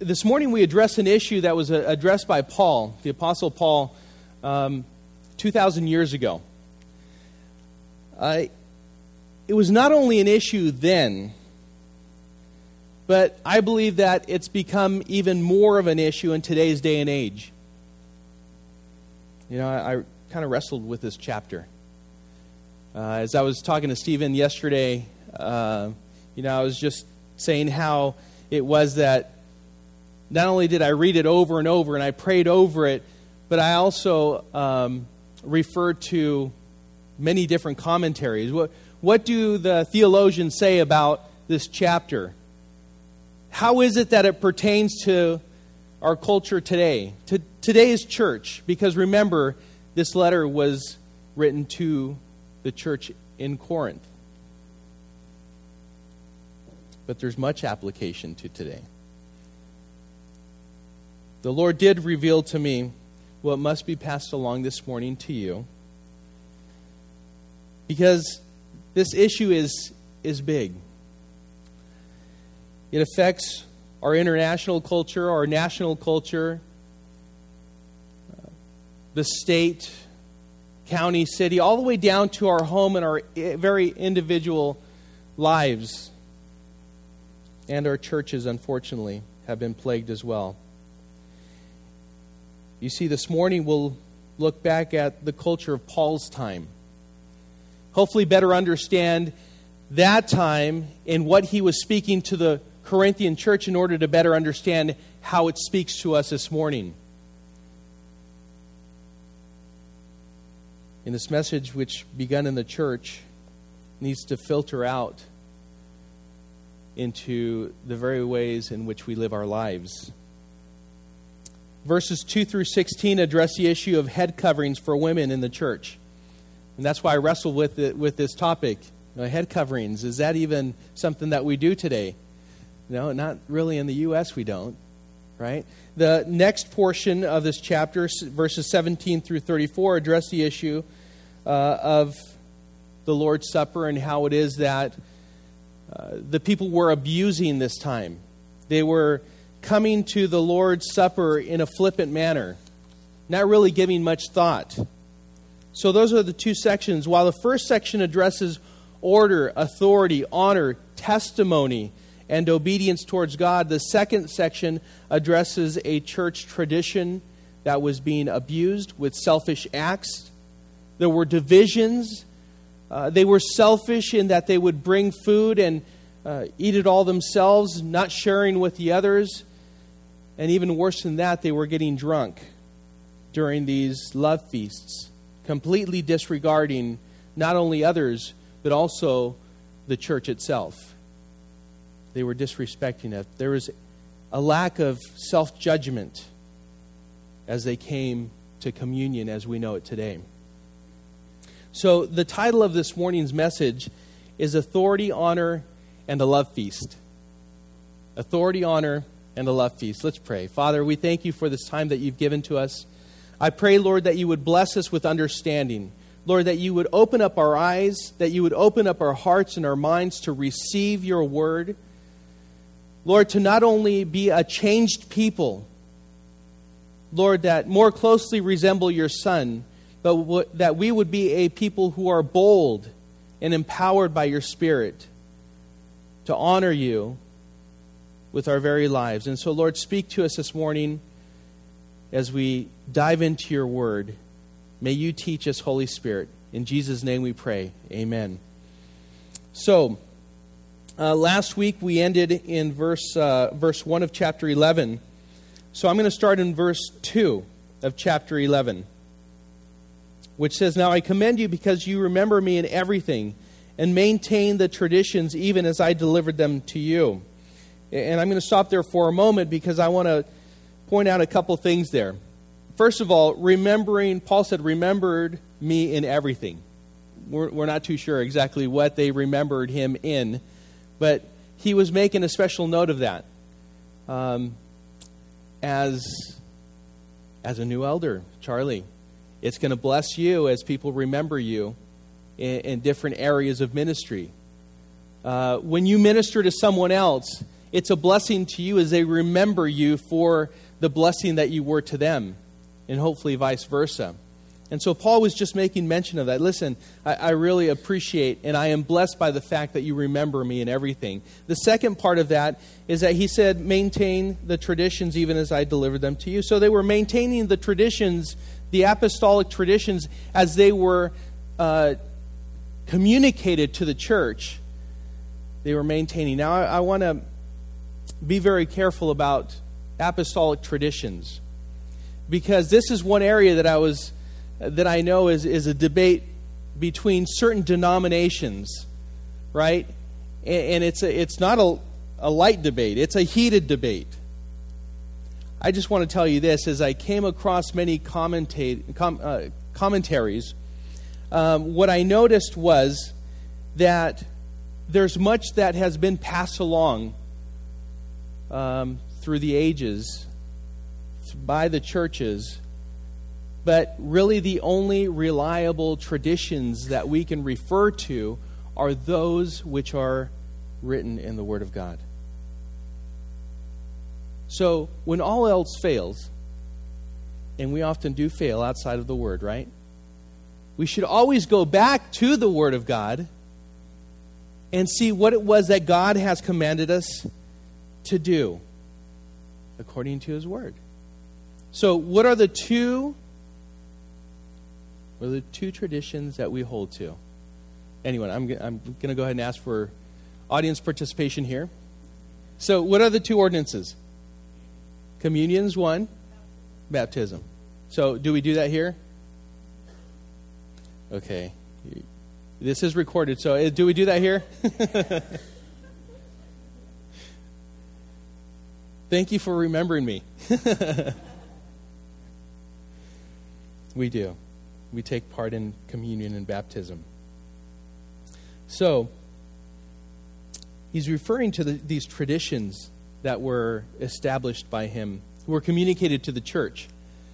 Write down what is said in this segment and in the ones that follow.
This morning we address an issue that was addressed by Paul, the Apostle Paul, 2,000 years ago. It was not only an issue then, but I believe that it's become even more of an issue in today's day and age. You know, I kind of wrestled with this chapter. As I was talking to Stephen yesterday, I was just saying how it was that not only did I read it over and over and I prayed over it, but I also referred to many different commentaries. What do the theologians say about this chapter? How is it that it pertains to our culture today, to today's church? Because remember, this letter was written to the church in Corinth. But there's much application to today. The Lord did reveal to me what must be passed along this morning to you, because this issue is big. It affects our international culture, our national culture, the state, county, city, all the way down to our home and our very individual lives. And our churches, unfortunately, have been plagued as well. You see, this morning we'll look back at the culture of Paul's time. Hopefully better understand that time and what he was speaking to the Corinthian church in order to better understand how it speaks to us this morning. In this message, which begun in the church, needs to filter out into the very ways in which we live our lives. Verses 2 through 16 address the issue of head coverings for women in the church. And that's why I wrestle with this topic. Head coverings, is that even something that we do today? No, not really. In the U.S. we don't, right? The next portion of this chapter, verses 17 through 34, address the issue of the Lord's Supper and how it is that the people were abusing this time. They were coming to the Lord's Supper in a flippant manner, not really giving much thought. So those are the two sections. While the first section addresses order, authority, honor, testimony, and obedience towards God, the second section addresses a church tradition that was being abused with selfish acts. There were divisions. They were selfish in that they would bring food and eat it all themselves, not sharing with the others. And even worse than that, they were getting drunk during these love feasts, completely disregarding not only others, but also the church itself. They were disrespecting it. There was a lack of self-judgment as they came to communion as we know it today. So the title of this morning's message is Authority, Honor, and a Love Feast. Authority, honor, and a love feast. Let's pray. Father, we thank you for this time that you've given to us. I pray, Lord, that you would bless us with understanding. Lord, that you would open up our eyes, that you would open up our hearts and our minds to receive your word. Lord, to not only be a changed people, Lord, that more closely resemble your Son, but that we would be a people who are bold and empowered by your Spirit to honor you with our very lives. And so, Lord, speak to us this morning as we dive into your word. May you teach us, Holy Spirit. In Jesus' name we pray. Amen. So, last week we ended in verse 1 of chapter 11. So I'm going to start in verse 2 of chapter 11, which says, "Now I commend you because you remember me in everything and maintain the traditions even as I delivered them to you." And I'm going to stop there for a moment because I want to point out a couple things there. First of all, Paul said, remembered me in everything. We're not too sure exactly what they remembered him in, but he was making a special note of that. As a new elder, Charlie, it's going to bless you as people remember you in different areas of ministry. When you minister to someone else, it's a blessing to you as they remember you for the blessing that you were to them, and hopefully vice versa. And so Paul was just making mention of that. Listen, I really appreciate and I am blessed by the fact that you remember me in everything. The second part of that is that he said, maintain the traditions even as I delivered them to you. So they were maintaining the traditions, the apostolic traditions, as they were communicated to the church. They were maintaining. Now I want to be very careful about apostolic traditions, because this is one area that I know is a debate between certain denominations, right? And it's not a light debate. It's a heated debate. I just want to tell you this. As I came across many commentaries, what I noticed was that there's much that has been passed along through the ages by the churches, but really the only reliable traditions that we can refer to are those which are written in the Word of God. So when all else fails, and we often do fail outside of the Word, right? We should always go back to the Word of God and see what it was that God has commanded us to do according to His Word. So what are the two traditions that we hold to? Anyway, I'm going to go ahead and ask for audience participation here. So what are the two ordinances? Communion's one, baptism. So do we do that here? Okay. This is recorded, so do we do that here? Thank you for remembering me. We do. We take part in communion and baptism. So, he's referring to these traditions that were established by him, were communicated to the church.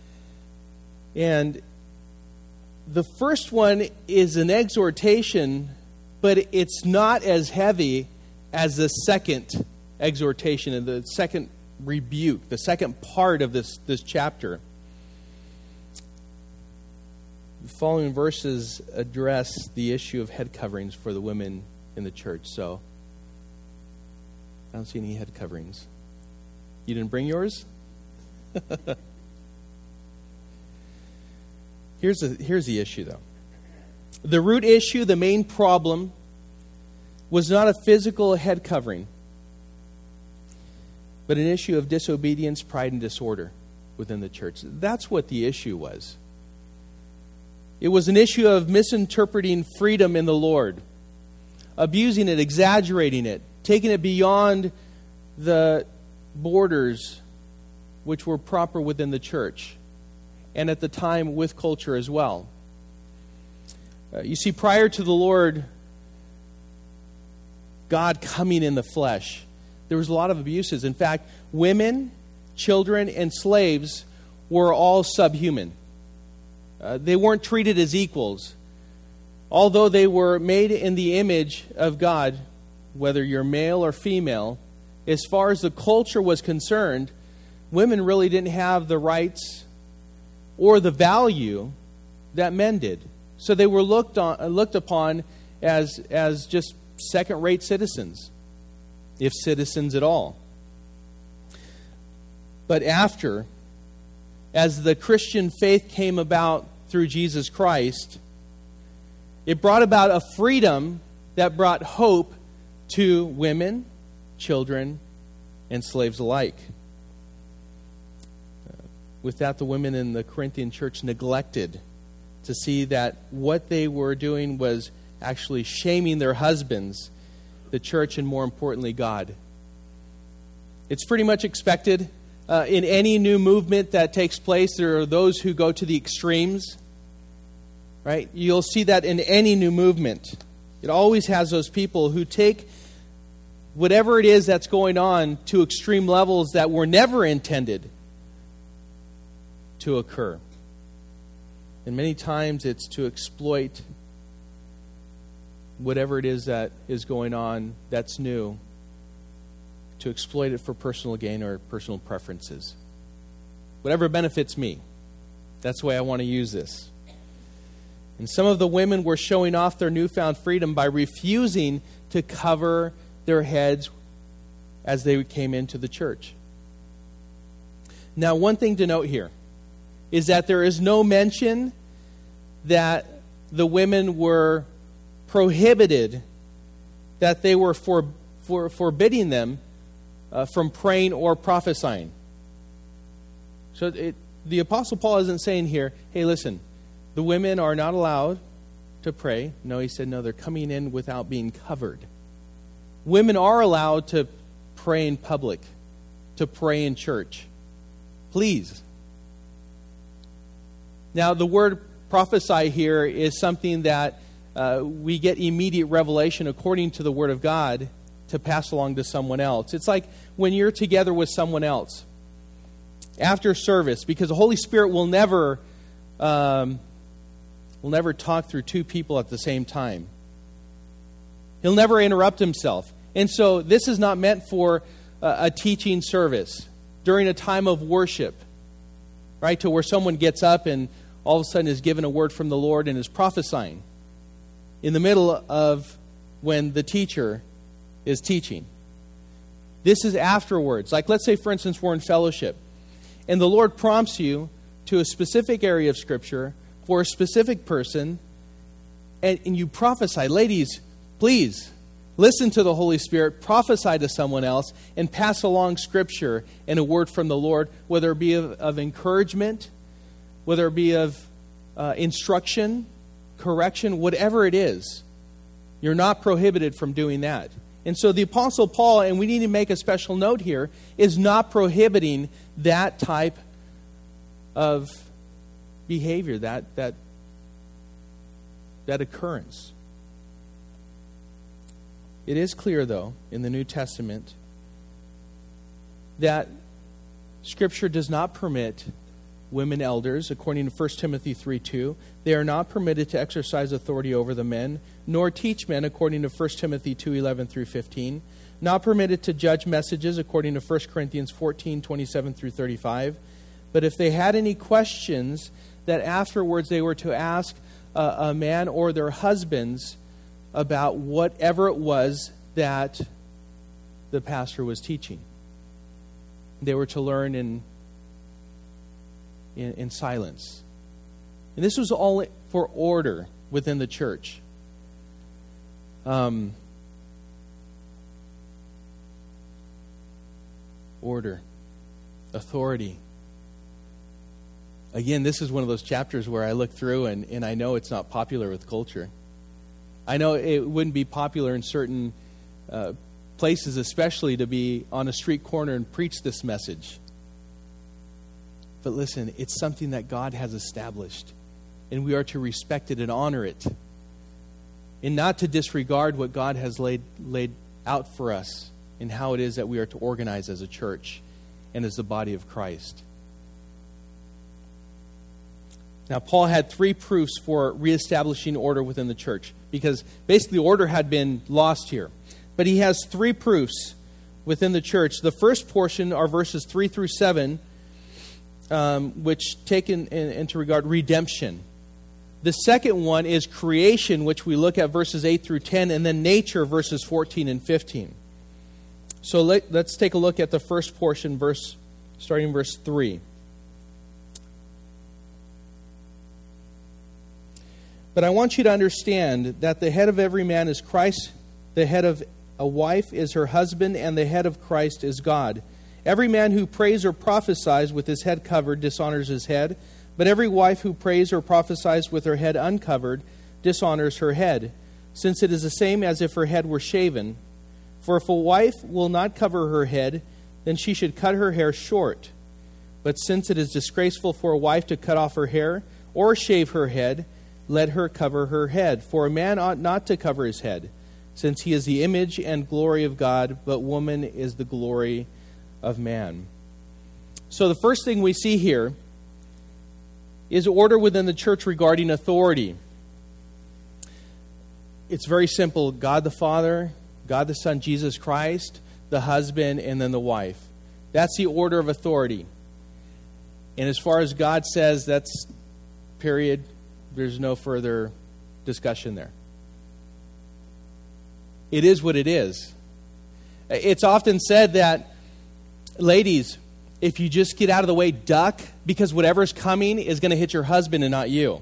And the first one is an exhortation, but it's not as heavy as the second exhortation and the second rebuke, the second part of this chapter. The following verses address the issue of head coverings for the women in the church. So, I don't see any head coverings. You didn't bring yours? Here's the issue, though. The root issue, the main problem, was not a physical head covering, but an issue of disobedience, pride, and disorder within the church. That's what the issue was. It was an issue of misinterpreting freedom in the Lord, abusing it, exaggerating it, taking it beyond the borders which were proper within the church, and at the time with culture as well. You see, prior to the Lord God coming in the flesh, there was a lot of abuses. In fact, women, children, and slaves were all subhuman. They weren't treated as equals. Although they were made in the image of God, whether you're male or female, as far as the culture was concerned, women really didn't have the rights or the value that men did. So they were looked upon as just second-rate citizens, if citizens at all. But after, as the Christian faith came about through Jesus Christ, it brought about a freedom that brought hope to women, children, and slaves alike. With that, the women in the Corinthian church neglected to see that what they were doing was actually shaming their husbands, the church, and more importantly, God. It's pretty much expected. In any new movement that takes place, there are those who go to the extremes, right? You'll see that in any new movement. It always has those people who take whatever it is that's going on to extreme levels that were never intended to occur. And many times it's to exploit whatever it is that is going on that's new to exploit it for personal gain or personal preferences. Whatever benefits me. That's the way I want to use this. And some of the women were showing off their newfound freedom by refusing to cover their heads as they came into the church. Now, one thing to note here is that there is no mention that the women were prohibited, that they were forbidding them from praying or prophesying. So the Apostle Paul isn't saying here, hey, listen, the women are not allowed to pray. No, he said, no, they're coming in without being covered. Women are allowed to pray in public, to pray in church. Please. Now, the word prophesy here is something that we get immediate revelation according to the Word of God to pass along to someone else. It's like when you're together with someone else after service, because the Holy Spirit will never talk through two people at the same time. He'll never interrupt himself. And so this is not meant for a teaching service during a time of worship, right? To where someone gets up and all of a sudden is given a word from the Lord and is prophesying in the middle of when the teacher is teaching. This is afterwards. Like, let's say, for instance, we're in fellowship, and the Lord prompts you to a specific area of Scripture for a specific person, and you prophesy. Ladies, please listen to the Holy Spirit, prophesy to someone else, and pass along Scripture and a word from the Lord, whether it be of encouragement, whether it be of instruction, correction, whatever it is. You're not prohibited from doing that. And so the Apostle Paul, and we need to make a special note here, is not prohibiting that type of behavior, that occurrence. It is clear, though, in the New Testament that Scripture does not permit women elders, according to 1 Timothy 3:2. They are not permitted to exercise authority over the men, nor teach men, according to 1 Timothy 2:11 through 15. Not permitted to judge messages, according to 1 Corinthians 14:27 through 35. But if they had any questions that afterwards they were to ask a man or their husbands about whatever it was that the pastor was teaching, they were to learn in silence. And this was all for order within the church. Order, authority. Again, this is one of those chapters where I look through and I know it's not popular with culture. I know it wouldn't be popular in certain places, especially to be on a street corner and preach this message. But listen, it's something that God has established, and we are to respect it and honor it, and not to disregard what God has laid out for us and how it is that we are to organize as a church and as the body of Christ. Now, Paul had 3 proofs for reestablishing order within the church, because basically order had been lost here. But he has 3 proofs within the church. The first portion are verses 3 through 7, which take into regard redemption. The second one is creation, which we look at verses 8 through 10, and then nature, verses 14 and 15. So let's take a look at the first portion, starting in verse 3. But I want you to understand that the head of every man is Christ, the head of a wife is her husband, and the head of Christ is God. Every man who prays or prophesies with his head covered dishonors his head, but every wife who prays or prophesies with her head uncovered dishonors her head, since it is the same as if her head were shaven. For if a wife will not cover her head, then she should cut her hair short. But since it is disgraceful for a wife to cut off her hair or shave her head, let her cover her head. For a man ought not to cover his head, since he is the image and glory of God, but woman is the glory of man. So the first thing we see here is order within the church regarding authority. It's very simple. God the Father, God the Son, Jesus Christ, the husband, and then the wife. That's the order of authority. And as far as God says, that's period. There's no further discussion there. It is what it is. It's often said that, ladies, if you just get out of the way, duck, because whatever's coming is going to hit your husband and not you.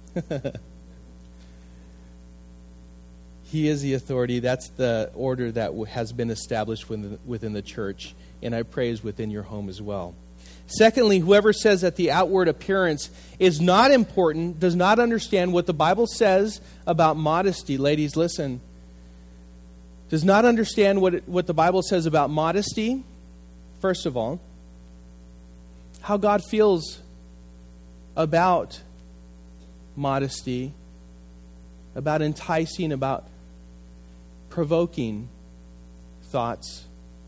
He is the authority. That's the order that has been established within the church, and I pray is within your home as well. Secondly, whoever says that the outward appearance is not important does not understand what the Bible says about modesty. Ladies, listen. Does not understand what the Bible says about modesty, first of all. How God feels about modesty, about enticing, about provoking thoughts.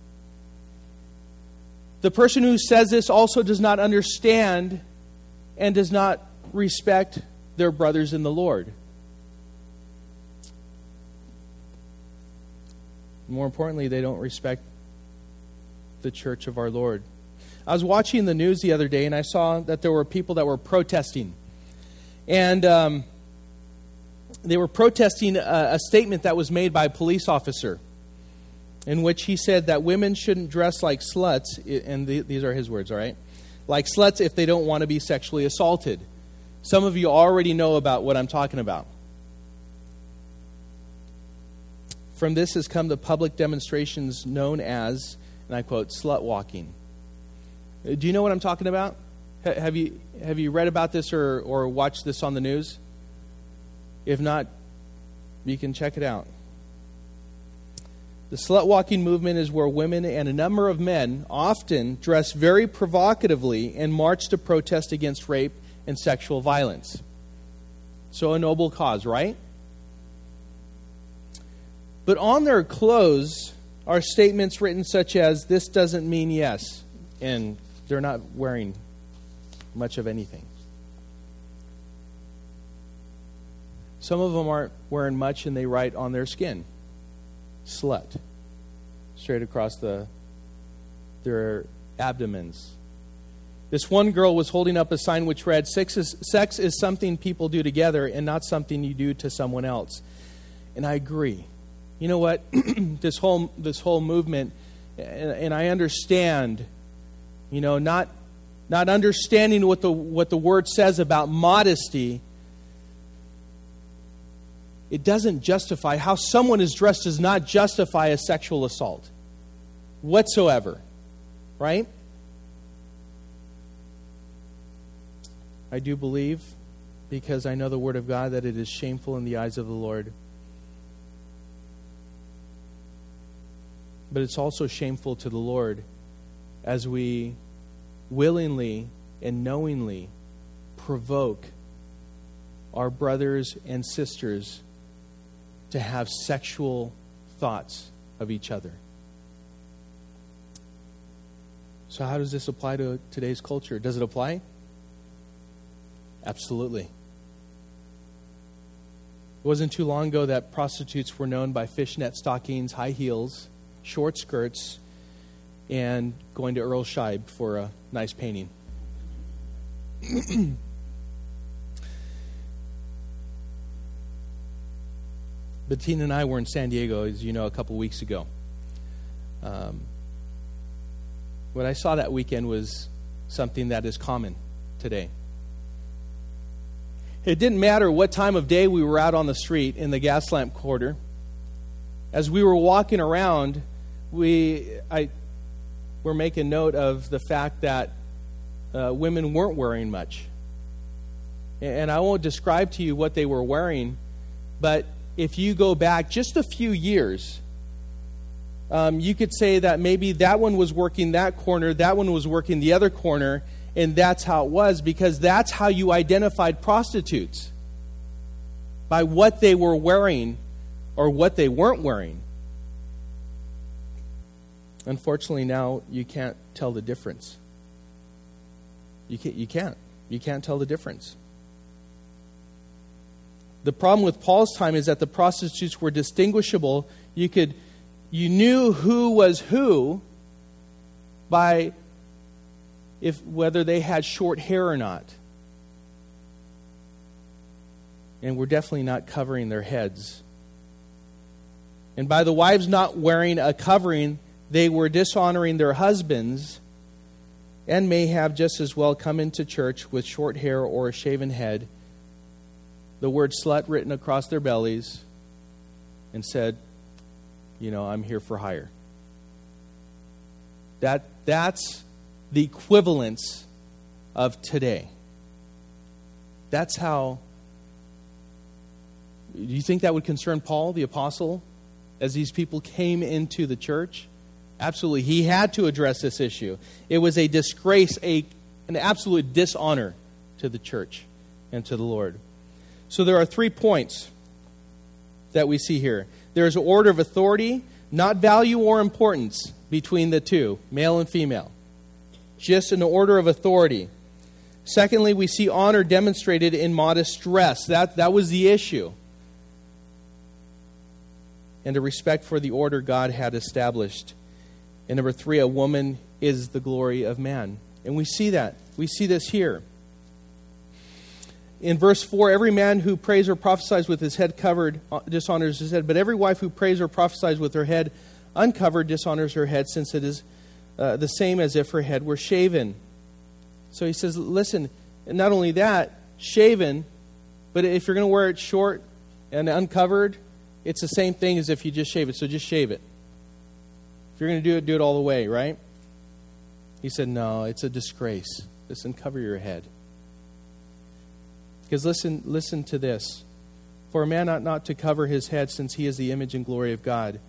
The person who says this also does not understand and does not respect their brothers in the Lord. More importantly, they don't respect the church of our Lord. I was watching the news the other day, and I saw that there were people that were protesting. And they were protesting a statement that was made by a police officer, in which he said that women shouldn't dress like sluts, and these are his words, all right? Like sluts if they don't want to be sexually assaulted. Some of you already know about what I'm talking about. From this has come the public demonstrations known as, and I quote, slut walking. Do you know what I'm talking about? Have you read about this or watched this on the news? If not, you can check it out. The slut walking movement is where women and a number of men often dress very provocatively and march to protest against rape and sexual violence. So a noble cause, right? But on their clothes are statements written such as, "This doesn't mean yes," and they're not wearing much of anything. Some of them aren't wearing much, and they write on their skin, "slut," straight across their abdomens. This one girl was holding up a sign which read, sex is something people do together and not something you do to someone else. And I agree. You know what? This whole movement, and I understand, not understanding what the word says about modesty. It doesn't justify how someone is dressed does not justify a sexual assault whatsoever, right? I do believe, because I know the Word of God, that it is shameful in the eyes of the Lord. But it's also shameful to the Lord as we willingly and knowingly provoke our brothers and sisters to have sexual thoughts of each other. So how does this apply to today's culture? Does it apply? Absolutely. It wasn't too long ago that prostitutes were known by fishnet stockings, high heels, short skirts, and going to Earl Scheib for a nice painting. Bettina and I were in San Diego, as you know, a couple weeks ago. What I saw that weekend was something that is common today. It didn't matter what time of day we were out on the street in the gas lamp quarter. As we were walking around, we're making note of the fact that women weren't wearing much. And I won't describe to you what they were wearing, but if you go back just a few years, you could say that maybe that one was working that corner, that one was working the other corner, and that's how it was, because that's how you identified prostitutes, by what they were wearing or what they weren't wearing. Unfortunately, now you can't tell the difference. You can't tell the difference. The problem with Paul's time is that the prostitutes were distinguishable. You could You knew who was who by whether they had short hair or not. And we're definitely not covering their heads. And by the wives not wearing a covering, they were dishonoring their husbands and may have just as well come into church with short hair or a shaven head, the word slut written across their bellies, and said, I'm here for hire. That's the equivalence of today. That's how. Do you think that would concern Paul, the apostle, as these people came into the church? Absolutely. He had to address this issue. It was a disgrace, an absolute dishonor to the church and to the Lord. So there are 3 points that we see here. There's an order of authority, not value or importance between the two, male and female. Just an order of authority. Secondly, we see honor demonstrated in modest dress. That was the issue. And a respect for the order God had established. And number 3, a woman is the glory of man. And we see that. We see this here. In verse 4, every man who prays or prophesies with his head covered dishonors his head, but every wife who prays or prophesies with her head uncovered dishonors her head, since it is the same as if her head were shaven. So he says, listen, not only that, shaven, but if you're going to wear it short and uncovered, it's the same thing as if you just shave it, so just shave it. If you're going to do it all the way, right? He said, no, it's a disgrace. Listen, cover your head. Because listen to this. For a man ought not to cover his head, since he is the image and glory of God.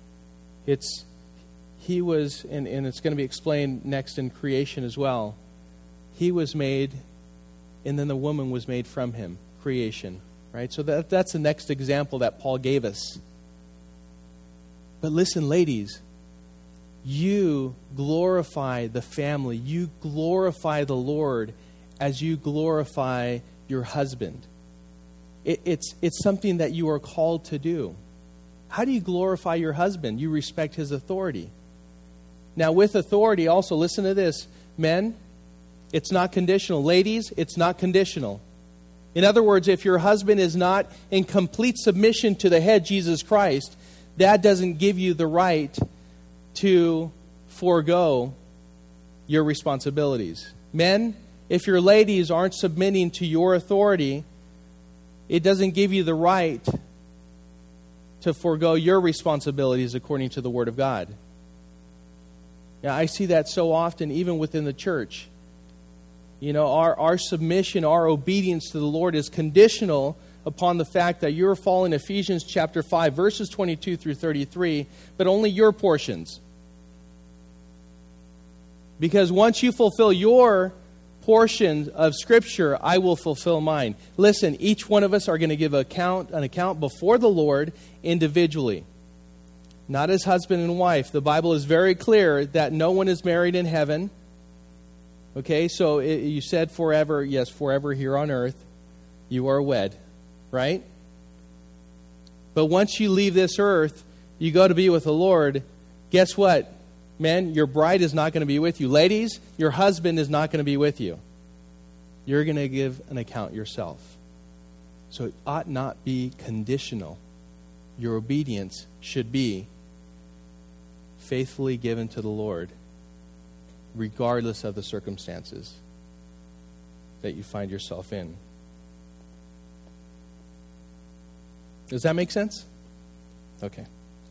He was, and it's going to be explained next in creation as well. He was made, and then the woman was made from him. Creation, right? So that's the next example that Paul gave us. But listen, ladies, you glorify the family. You glorify the Lord as you glorify your husband. It's something that you are called to do. How do you glorify your husband? You respect his authority. Now, with authority, also, listen to this. Men, it's not conditional. Ladies, it's not conditional. In other words, if your husband is not in complete submission to the head, Jesus Christ, that doesn't give you the right to forego your responsibilities. Men, if your ladies aren't submitting to your authority, it doesn't give you the right to forego your responsibilities according to the Word of God. Now, I see that so often, even within the church. Our submission, our obedience to the Lord is conditional upon the fact that you're following Ephesians chapter 5, verses 22 through 33, but only your portions. Because once you fulfill your portion of Scripture, I will fulfill mine. Listen, each one of us are going to give an account before the Lord individually. Not as husband and wife. The Bible is very clear that no one is married in heaven. Okay, so you said forever. Yes, forever here on earth. You are wed, right? But once you leave this earth, you go to be with the Lord. Guess what? Men, your bride is not going to be with you. Ladies, your husband is not going to be with you. You're going to give an account yourself. So it ought not be conditional. Your obedience should be faithfully given to the Lord, regardless of the circumstances that you find yourself in. Does that make sense? Okay.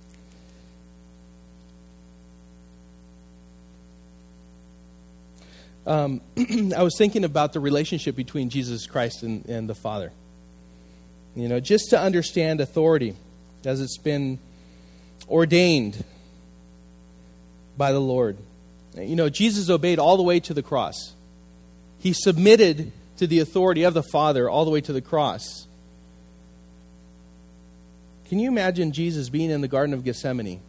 I was thinking about the relationship between Jesus Christ and the Father. Just to understand authority as it's been ordained by the Lord. Jesus obeyed all the way to the cross. He submitted to the authority of the Father all the way to the cross. Can you imagine Jesus being in the Garden of Gethsemane?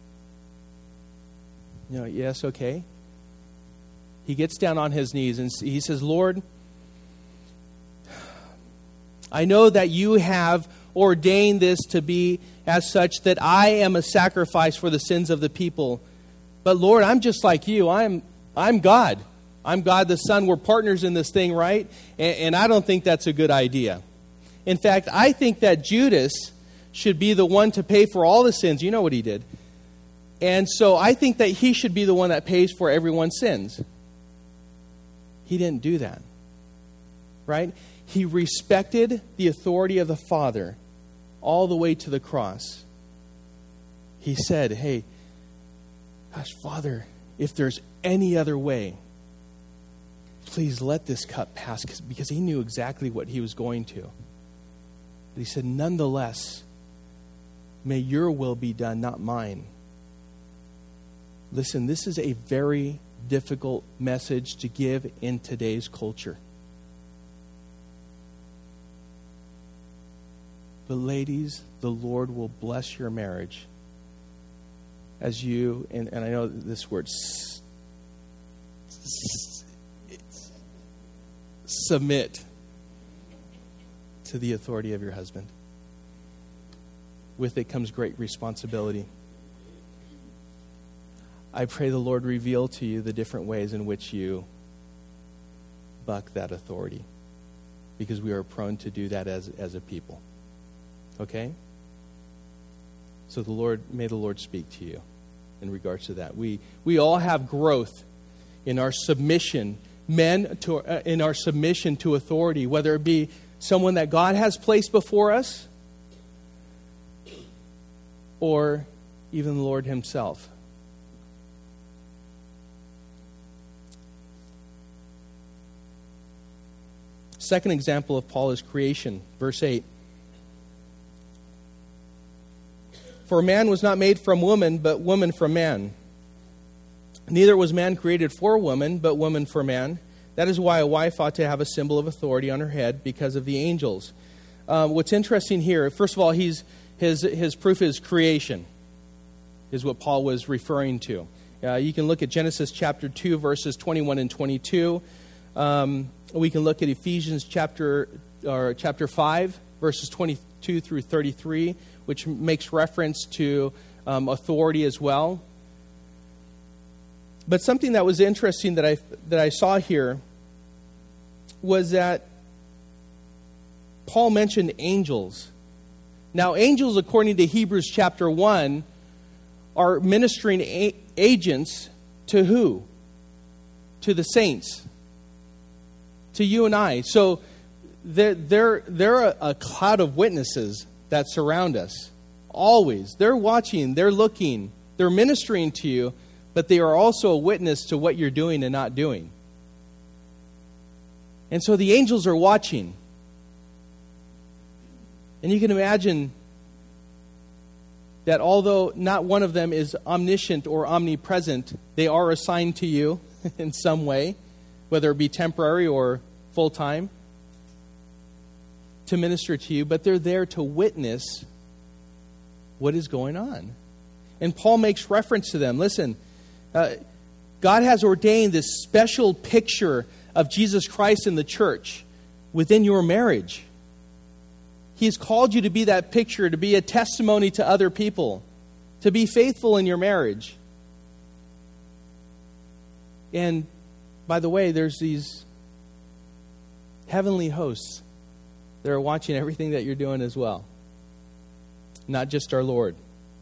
Yes, okay. He gets down on his knees and he says, Lord, I know that you have ordained this to be as such that I am a sacrifice for the sins of the people. But Lord, I'm just like you. I'm God. I'm God the Son. We're partners in this thing, right? And I don't think that's a good idea. In fact, I think that Judas should be the one to pay for all the sins. You know what he did. And so I think that he should be the one that pays for everyone's sins. He didn't do that. Right? He respected the authority of the Father all the way to the cross. He said, hey, gosh, Father, if there's any other way, please let this cup pass, because he knew exactly what he was going to. But he said, nonetheless, may your will be done, not mine. Listen, this is a very difficult message to give in today's culture. But ladies, the Lord will bless your marriage as you, and I know this word, submit to the authority of your husband. With it comes great responsibility. I pray the Lord reveal to you the different ways in which you buck that authority, because we are prone to do that as a people. Okay? So may the Lord speak to you in regards to that. We all have growth in our submission, in our submission to authority, whether it be someone that God has placed before us or even the Lord himself. Second example of Paul is creation, verse 8. For man was not made from woman, but woman from man. Neither was man created for woman, but woman for man. That is why a wife ought to have a symbol of authority on her head because of the angels. What's interesting here, first of all, his proof is creation, is what Paul was referring to. You can look at Genesis chapter 2, verses 21 and 22. We can look at Ephesians chapter 5, verses 22 through 33, which makes reference to authority as well. But something that was interesting that I saw here was that Paul mentioned angels. Now, angels, according to Hebrews chapter 1, are ministering agents to who? To the saints. To you and I. So they're a cloud of witnesses that surround us. Always. They're watching, they're looking, they're ministering to you, but they are also a witness to what you're doing and not doing. And so the angels are watching. And you can imagine that although not one of them is omniscient or omnipresent, they are assigned to you in some way, whether it be temporary or full-time, to minister to you, but they're there to witness what is going on. And Paul makes reference to them. Listen, God has ordained this special picture of Jesus Christ in the church within your marriage. He's called you to be that picture, to be a testimony to other people, to be faithful in your marriage. And by the way, there's these heavenly hosts that are watching everything that you're doing as well. Not just our Lord.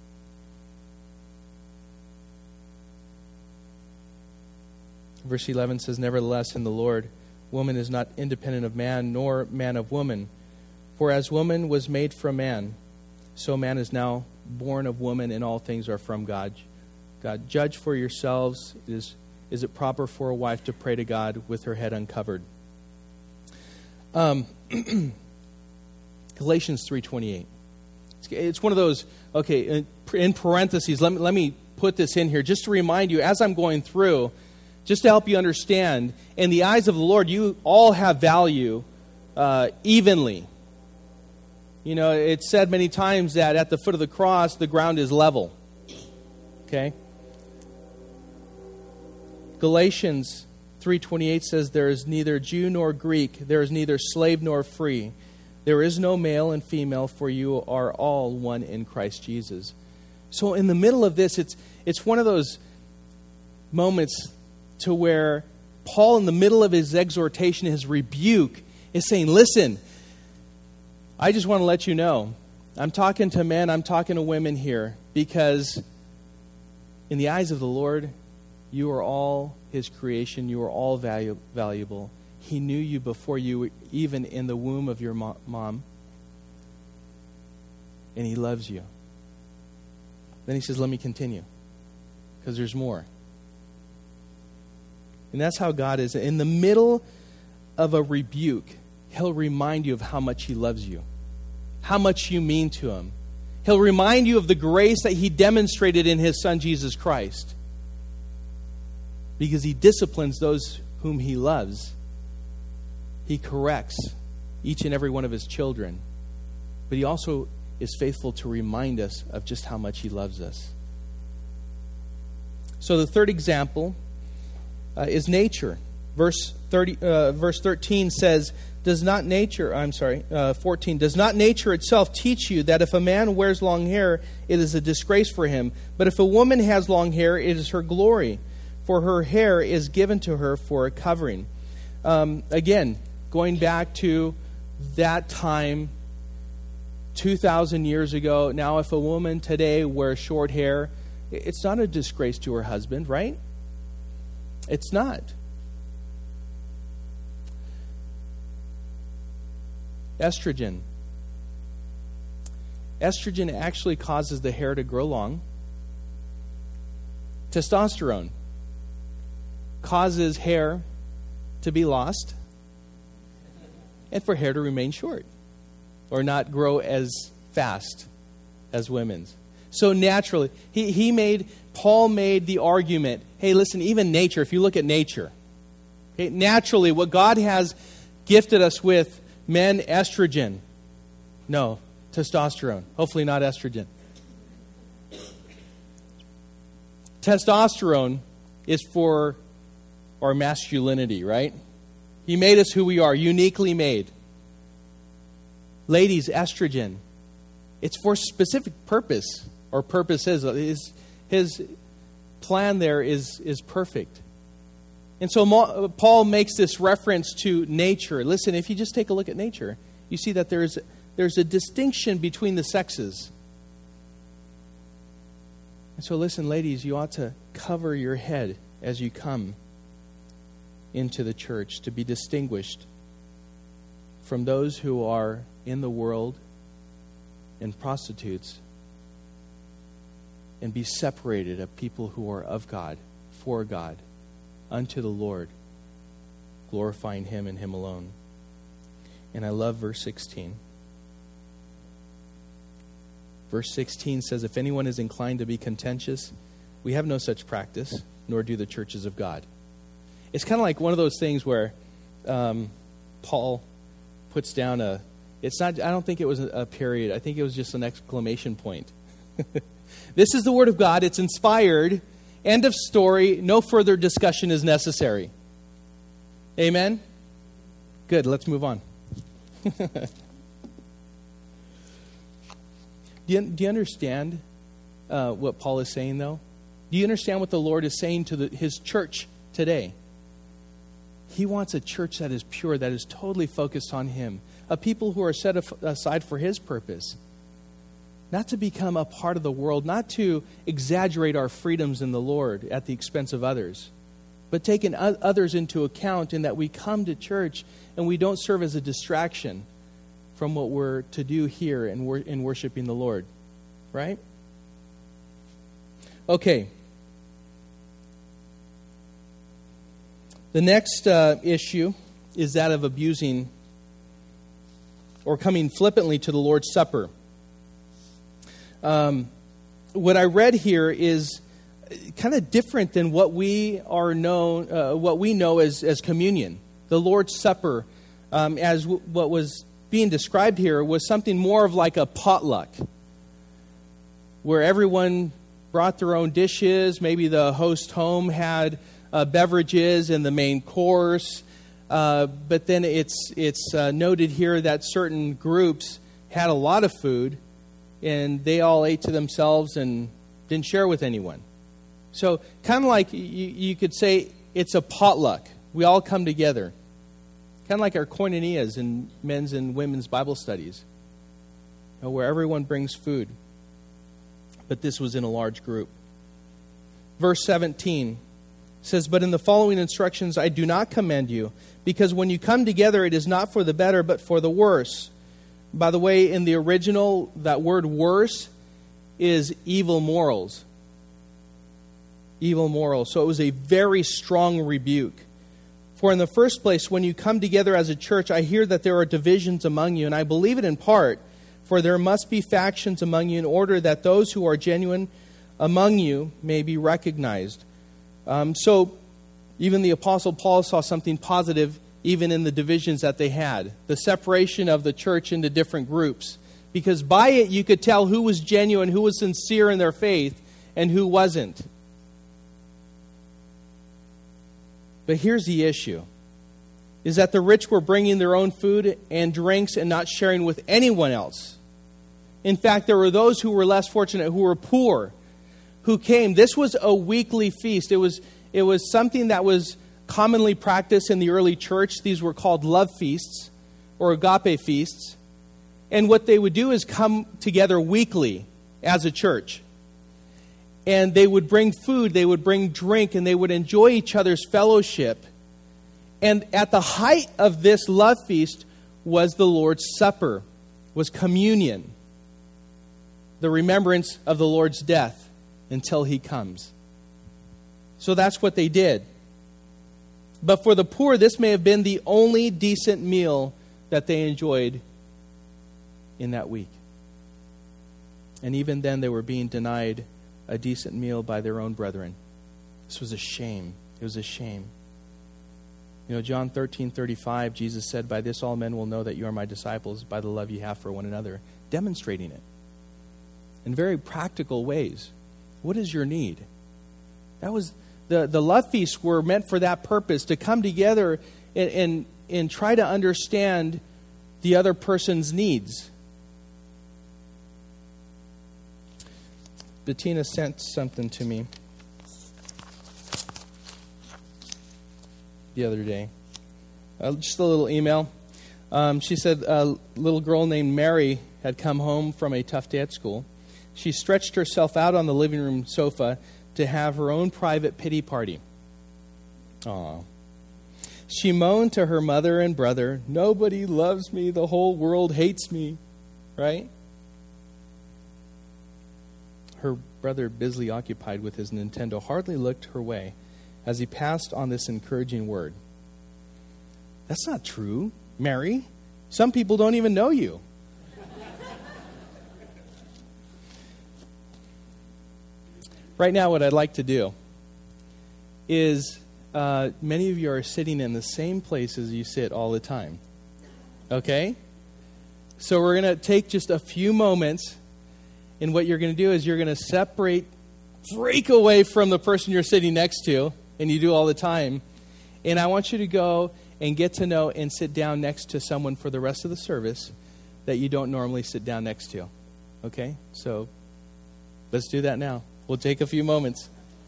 Verse 11 says, nevertheless, in the Lord, woman is not independent of man, nor man of woman. For as woman was made from man, so man is now born of woman, and all things are from God. God, judge for yourselves. Is it proper for a wife to pray to God with her head uncovered? Galatians 3:28. It's one of those, okay, in parentheses, let me put this in here just to remind you, as I'm going through, just to help you understand, in the eyes of the Lord, you all have value evenly. You know, it's said many times that at the foot of the cross, the ground is level. Okay? Galatians 3:28 says, there is neither Jew nor Greek, there is neither slave nor free. There is no male and female, for you are all one in Christ Jesus. So in the middle of this, it's one of those moments to where Paul, in the middle of his exhortation, his rebuke, is saying, listen, I just want to let you know, I'm talking to men, I'm talking to women here, because in the eyes of the Lord, you are all His creation, you are all valuable. He knew you before you were even in the womb of your mom, and He loves you. Then he says, let me continue, because there's more. And that's how God is. In the middle of a rebuke, He'll remind you of how much He loves you, how much you mean to Him. He'll remind you of the grace that He demonstrated in His Son, Jesus Christ. Because He disciplines those whom He loves. He corrects each and every one of His children. But He also is faithful to remind us of just how much He loves us. So the third example is nature. Verse 13 says, 14, does not nature itself teach you that if a man wears long hair, it is a disgrace for him? But if a woman has long hair, it is her glory, for her hair is given to her for a covering. Again, going back to that time, 2,000 years ago, now if a woman today wears short hair, it's not a disgrace to her husband, right? It's not. Estrogen. Estrogen actually causes the hair to grow long. Testosterone causes hair to be lost and for hair to remain short or not grow as fast as women's. So naturally, Paul made the argument, hey, listen, even nature, if you look at nature, okay, naturally what God has gifted us with, men, estrogen. No, testosterone. Hopefully not estrogen. Testosterone is for our masculinity, right? He made us who we are, uniquely made. Ladies, estrogen. It's for specific purpose, or purposes. His plan there is perfect. And so Paul makes this reference to nature. Listen, if you just take a look at nature, you see that there's a distinction between the sexes. And so listen, ladies, you ought to cover your head as you come into the church to be distinguished from those who are in the world and prostitutes, and be separated of people who are of God, for God, unto the Lord, glorifying Him and Him alone. And I love verse 16. Verse 16 says, if anyone is inclined to be contentious, we have no such practice, nor do the churches of God. It's kind of like one of those things where Paul puts down I don't think it was a period. I think it was just an exclamation point. This is the Word of God. It's inspired. End of story. No further discussion is necessary. Amen? Good. Let's move on. Do you understand what Paul is saying, though? Do you understand what the Lord is saying to His church today? He wants a church that is pure, that is totally focused on Him. A people who are set aside for His purpose. Not to become a part of the world, not to exaggerate our freedoms in the Lord at the expense of others, but taking others into account in that we come to church and we don't serve as a distraction from what we're to do here in worshiping the Lord. Right? Okay. The next issue is that of abusing or coming flippantly to the Lord's Supper. What I read here is kind of different than what we know as communion. The Lord's Supper, as what was being described here, was something more of like a potluck, where everyone brought their own dishes. Maybe the host home had beverages in the main course. But then it's noted here that certain groups had a lot of food, and they all ate to themselves and didn't share with anyone. So kind of like you could say it's a potluck. We all come together. Kind of like our koinonias in men's and women's Bible studies, where everyone brings food. But this was in a large group. Verse 17 says, "But in the following instructions I do not commend you, because when you come together it is not for the better, but for the worse." By the way, in the original, that word worse is evil morals. Evil morals. So it was a very strong rebuke. "For in the first place, when you come together as a church, I hear that there are divisions among you, and I believe it in part, for there must be factions among you in order that those who are genuine among you may be recognized." So even the Apostle Paul saw something positive even in the divisions that they had, the separation of the church into different groups. Because by it you could tell who was genuine, who was sincere in their faith, and who wasn't. But here's the issue, is that the rich were bringing their own food and drinks and not sharing with anyone else. In fact, there were those who were less fortunate, who were poor, who came. This was a weekly feast. It was something that was commonly practiced in the early church. These were called love feasts or agape feasts. And what they would do is come together weekly as a church. And they would bring food, they would bring drink, and they would enjoy each other's fellowship. And at the height of this love feast was the Lord's Supper, was communion, the remembrance of the Lord's death until He comes. So that's what they did. But for the poor, this may have been the only decent meal that they enjoyed in that week. And even then, they were being denied a decent meal by their own brethren. This was a shame. It was a shame. John 13:35, Jesus said, "By this all men will know that you are my disciples, by the love you have for one another," demonstrating it in very practical ways. What is your need? That was the love feasts were meant for that purpose, to come together and try to understand the other person's needs. Bettina sent something to me the other day. Just a little email. She said a little girl named Mary had come home from a tough day at school. She stretched herself out on the living room sofa to have her own private pity party. Aww. She moaned to her mother and brother, "Nobody loves me, the whole world hates me." Right? Her brother, busily occupied with his Nintendo, hardly looked her way as he passed on this encouraging word. "That's not true, Mary. Some people don't even know you." Right now, what I'd like to do is, many of you are sitting in the same places you sit all the time. Okay? So we're going to take just a few moments, and what you're going to do is you're going to break away from the person you're sitting next to, and you do all the time. And I want you to go and get to know and sit down next to someone for the rest of the service that you don't normally sit down next to. Okay? So let's do that now. We'll take a few moments.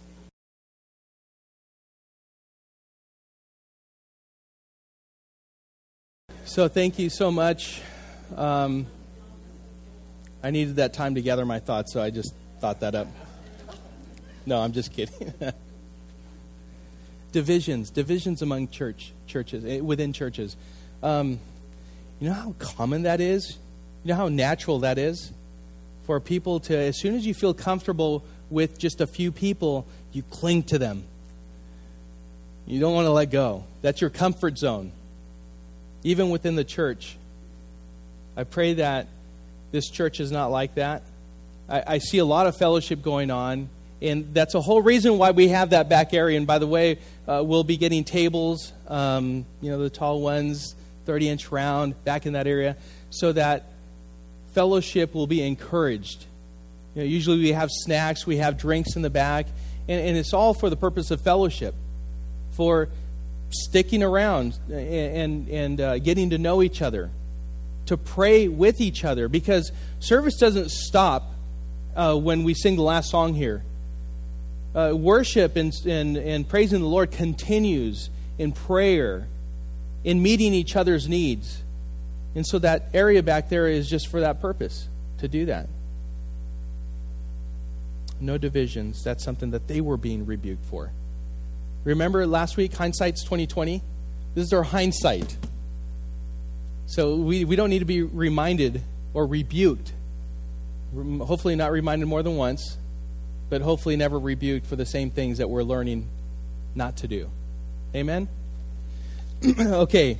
So thank you so much. I needed that time to gather my thoughts, so I just thought that up. No, I'm just kidding. Divisions among churches, within churches. You know how common that is? You know how natural that is? For people to, as soon as you feel comfortable with just a few people, you cling to them. You don't want to let go. That's your comfort zone. Even within the church. I pray that this church is not like that. I see a lot of fellowship going on, and that's a whole reason why we have that back area. And by the way, we'll be getting tables, the tall ones, 30-inch round, back in that area, so that fellowship will be encouraged. Usually we have snacks, we have drinks in the back, and it's all for the purpose of fellowship, for sticking around and getting to know each other, to pray with each other, because service doesn't stop when we sing the last song here. Worship and praising the Lord continues in prayer, in meeting each other's needs. And so that area back there is just for that purpose, to do that. No divisions. That's something that they were being rebuked for. Remember last week, hindsight's 2020? This is our hindsight. So we don't need to be reminded or rebuked. Hopefully not reminded more than once, but hopefully never rebuked for the same things that we're learning not to do. Amen? Okay.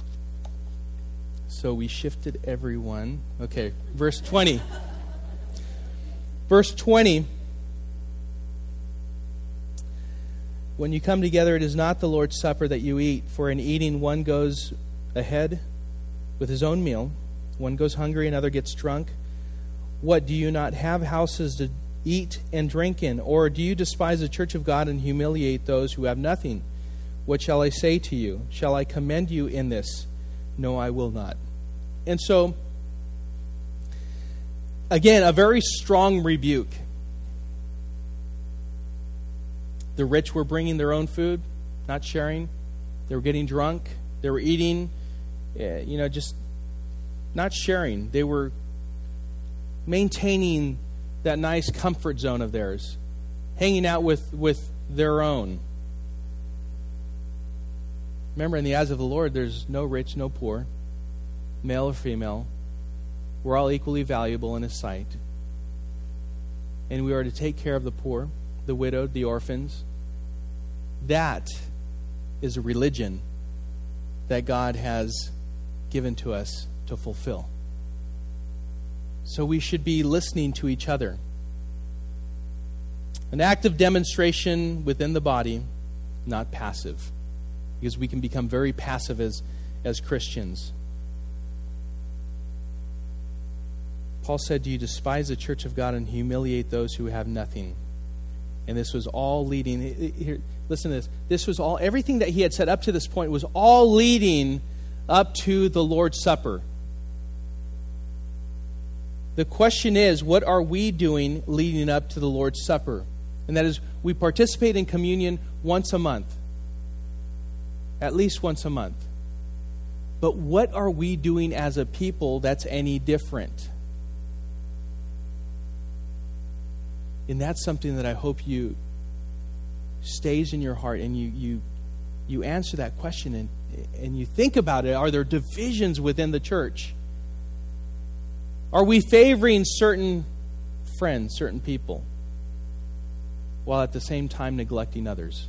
So we shifted everyone. Okay, verse 20. Verse 20. When you come together, it is not the Lord's Supper that you eat, for in eating one goes ahead with his own meal. One goes hungry, another gets drunk. What, do you not have houses to eat and drink in? Or do you despise the church of God and humiliate those who have nothing? What shall I say to you? Shall I commend you in this? No, I will not. And so, again, a very strong rebuke. The rich were bringing their own food, not sharing. They were getting drunk. They were eating, just not sharing. They were maintaining that nice comfort zone of theirs, hanging out with their own. Remember, in the eyes of the Lord, there's no rich, no poor, male or female. We're all equally valuable in His sight. And we are to take care of the poor, the widowed, the orphans. That is a religion that God has given to us to fulfill. So we should be listening to each other. An active demonstration within the body, not passive. Because we can become very passive as Christians. Paul said, do you despise the church of God and humiliate those who have nothing? And this was all leading, here, listen to this. This was all, everything that he had said up to this point was all leading up to the Lord's Supper. The question is, what are we doing leading up to the Lord's Supper? And that is, we participate in communion once a month. At least once a month. But what are we doing as a people that's any different? And that's something that I hope you stays in your heart and you answer that question and you think about it. Are there divisions within the church? Are we favoring certain friends, certain people, while at the same time neglecting others?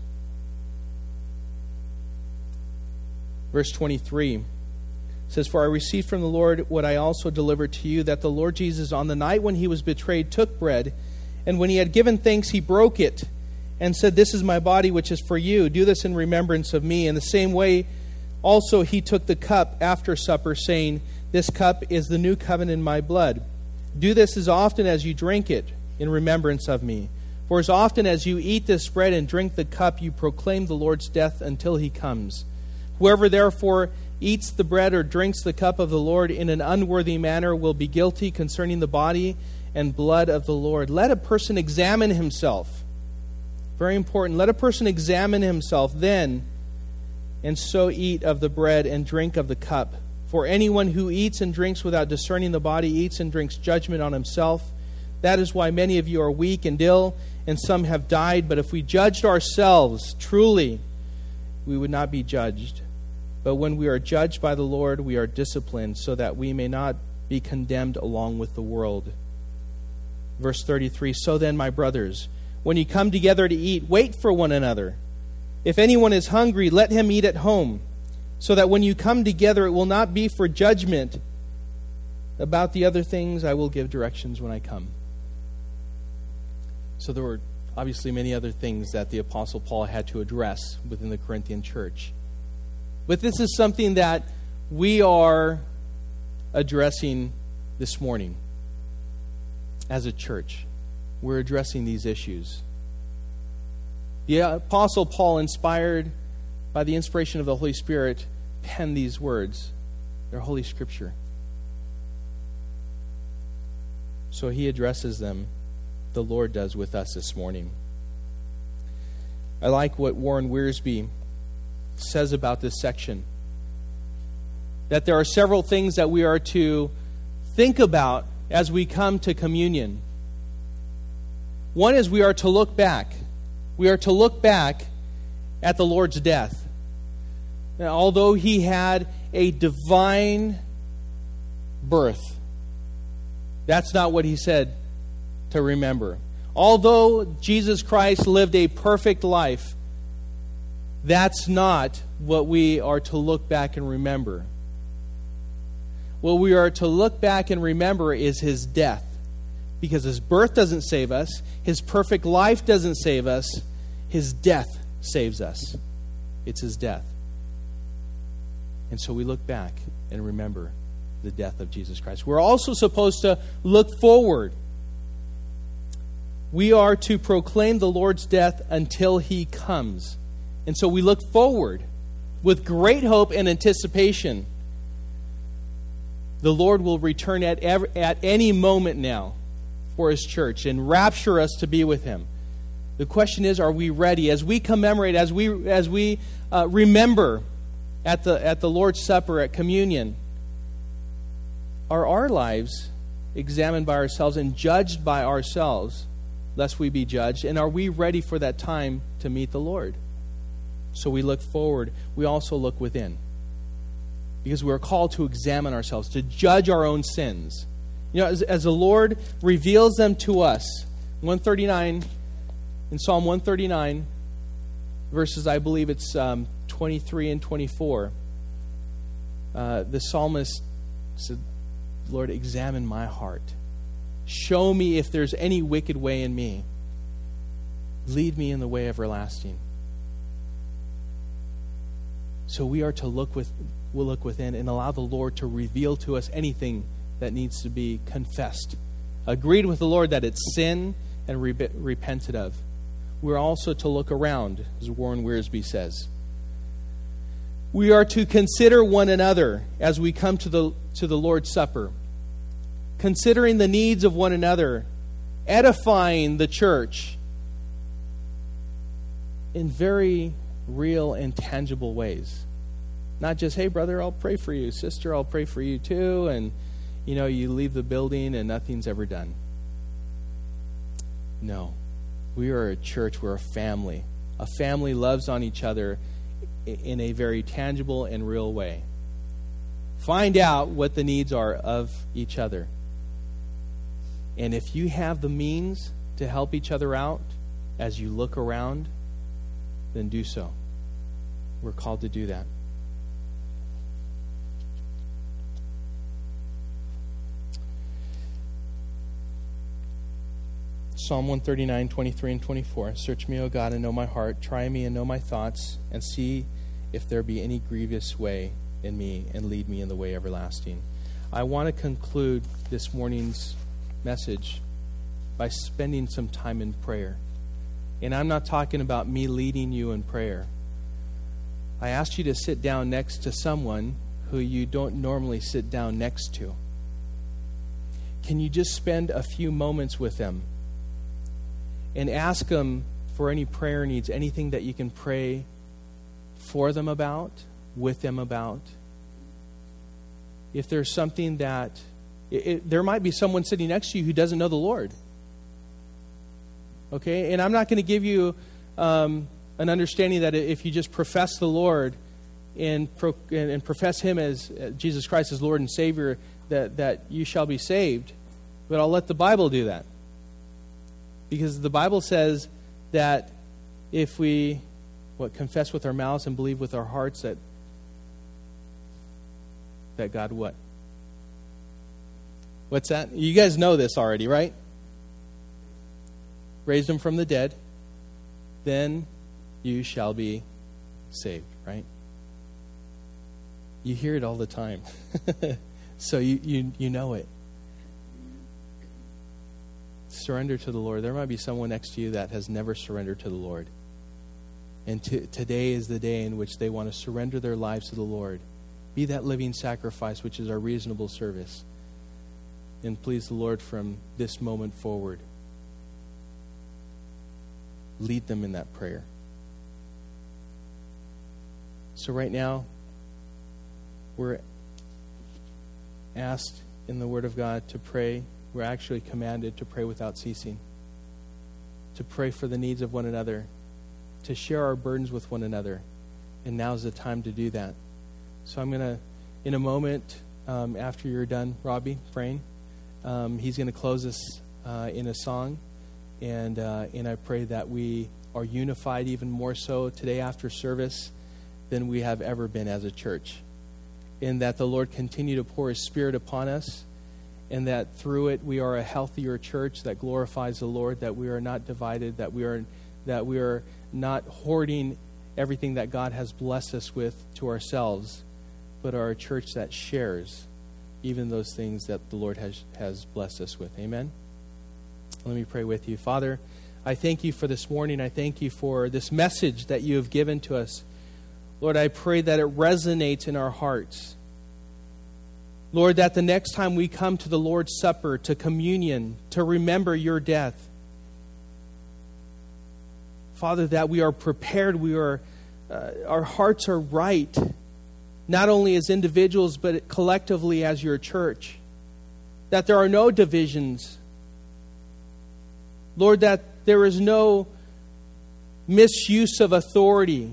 Verse 23 says, for I received from the Lord what I also delivered to you, that the Lord Jesus on the night when He was betrayed took bread, and when He had given thanks, He broke it and said, this is my body which is for you. Do this in remembrance of me. In the same way also He took the cup after supper, saying, this cup is the new covenant in my blood. Do this as often as you drink it in remembrance of me. For as often as you eat this bread and drink the cup, you proclaim the Lord's death until He comes. Whoever therefore eats the bread or drinks the cup of the Lord in an unworthy manner will be guilty concerning the body and blood of the Lord. Let a person examine himself. Very important. Let a person examine himself then, and so eat of the bread and drink of the cup. For anyone who eats and drinks without discerning the body eats and drinks judgment on himself. That is why many of you are weak and ill, and some have died. But if we judged ourselves truly, we would not be judged. But when we are judged by the Lord, we are disciplined, so that we may not be condemned along with the world. Verse 33, so then, my brothers, when you come together to eat, wait for one another. If anyone is hungry, let him eat at home, so that when you come together, it will not be for judgment. About the other things, I will give directions when I come. So there were obviously many other things that the Apostle Paul had to address within the Corinthian church. But this is something that we are addressing this morning as a church. We're addressing these issues. The Apostle Paul, inspired by the inspiration of the Holy Spirit, pen these words. They're Holy Scripture. So he addresses them. The Lord does with us this morning. I like what Warren Wiersbe says about this section. That there are several things that we are to think about as we come to communion. One is we are to look back. We are to look back at the Lord's death. Now, although he had a divine birth, that's not what he said to remember. Although Jesus Christ lived a perfect life, that's not what we are to look back and remember. What we are to look back and remember is his death. Because his birth doesn't save us. His perfect life doesn't save us. His death saves us. It's his death. And so we look back and remember the death of Jesus Christ. We're also supposed to look forward. We are to proclaim the Lord's death until he comes. And so we look forward with great hope and anticipation. The Lord will return at any moment now for his church and rapture us to be with him. The question is, are we ready? As we commemorate, as we remember at the Lord's Supper, at communion, are our lives examined by ourselves and judged by ourselves, lest we be judged? And are we ready for that time to meet the Lord? So we look forward. We also look within. Because we are called to examine ourselves, to judge our own sins. You know, as the Lord reveals them to us, 139, in Psalm 139, verses, I believe it's 23 and 24, the psalmist said, Lord, examine my heart. Show me if there's any wicked way in me. Lead me in the way everlasting. So we are to look within and allow the Lord to reveal to us anything that needs to be confessed. Agreed with the Lord that it's sin and repented of. We're also to look around, as Warren Wiersbe says. We are to consider one another as we come to the Lord's Supper. Considering the needs of one another, edifying the church in very real and tangible ways. Not just, hey, brother, I'll pray for you. Sister, I'll pray for you too. And, you leave the building and nothing's ever done. No. We are a church. We're a family. A family loves on each other in a very tangible and real way. Find out what the needs are of each other. And if you have the means to help each other out as you look around, then do so. We're called to do that. Psalm 139, 23 and 24. Search me, O God, and know my heart. Try me and know my thoughts, and see if there be any grievous way in me, and lead me in the way everlasting. I want to conclude this morning's message by spending some time in prayer. And I'm not talking about me leading you in prayer. I asked you to sit down next to someone who you don't normally sit down next to. Can you just spend a few moments with them and ask them for any prayer needs, anything that you can pray for them about, with them about? If there's something that... there might be someone sitting next to you who doesn't know the Lord. Okay? And I'm not going to give you an understanding that if you just profess the Lord and profess Him as Jesus Christ as Lord and Savior, that you shall be saved. But I'll let the Bible do that. Because the Bible says that if we confess with our mouths and believe with our hearts that God what? What's that? You guys know this already, right? Raised Him from the dead, then you shall be saved, right? You hear it all the time. So you know it. Surrender to the Lord. There might be someone next to you that has never surrendered to the Lord. And today is the day in which they want to surrender their lives to the Lord. Be that living sacrifice, which is our reasonable service. And please the Lord from this moment forward. Lead them in that prayer. So right now, we're asked in the Word of God to pray. We're actually commanded to pray without ceasing. To pray for the needs of one another. To share our burdens with one another. And now's the time to do that. So I'm going to, in a moment, after you're done, Robbie, praying, he's going to close us in a song. And I pray that we are unified even more so today after service than we have ever been as a church. And that the Lord continue to pour His Spirit upon us. And that through it we are a healthier church that glorifies the Lord. That we are not divided. That we are not hoarding everything that God has blessed us with to ourselves. But are a church that shares even those things that the Lord has blessed us with. Amen? Let me pray with you. Father, I thank you for this morning. I thank you for this message that you have given to us. Lord, I pray that it resonates in our hearts. Lord, that the next time we come to the Lord's Supper, to communion, to remember your death, Father, that we are prepared, our hearts are right, not only as individuals, but collectively as your church. That there are no divisions. Lord, that there is no misuse of authority.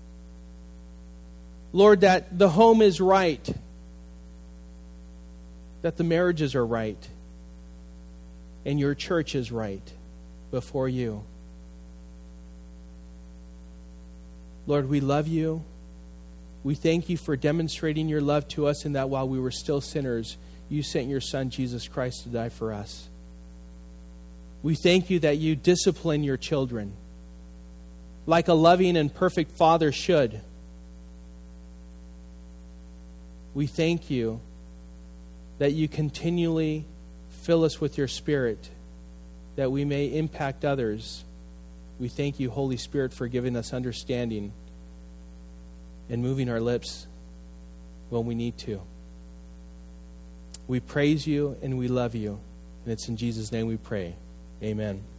Lord, that the home is right. That the marriages are right. And your church is right before you. Lord, we love you. We thank you for demonstrating your love to us in that while we were still sinners, you sent your Son, Jesus Christ, to die for us. We thank you that you discipline your children like a loving and perfect father should. We thank you that you continually fill us with your Spirit that we may impact others. We thank you, Holy Spirit, for giving us understanding and moving our lips when we need to. We praise you and we love you. And it's in Jesus' name we pray. Amen.